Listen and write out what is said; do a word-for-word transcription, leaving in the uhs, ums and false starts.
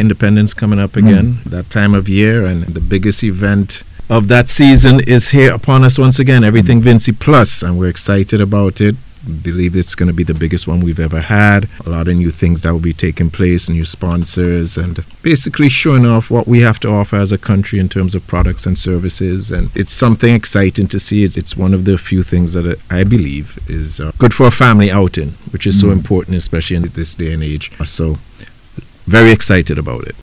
Independence coming up again, mm. that time of year, and the biggest event of that season is here upon us once again, Everything Vincy Plus, and we're excited about it. Believe it's going to be the biggest one we've ever had. A lot of new things that will be taking place, new sponsors, and basically showing off what we have to offer as a country in terms of products and services. And it's something exciting to see. It's, it's one of the few things that I believe is uh, good for a family outing, which is mm. so important, especially in this day and age. So very excited about it.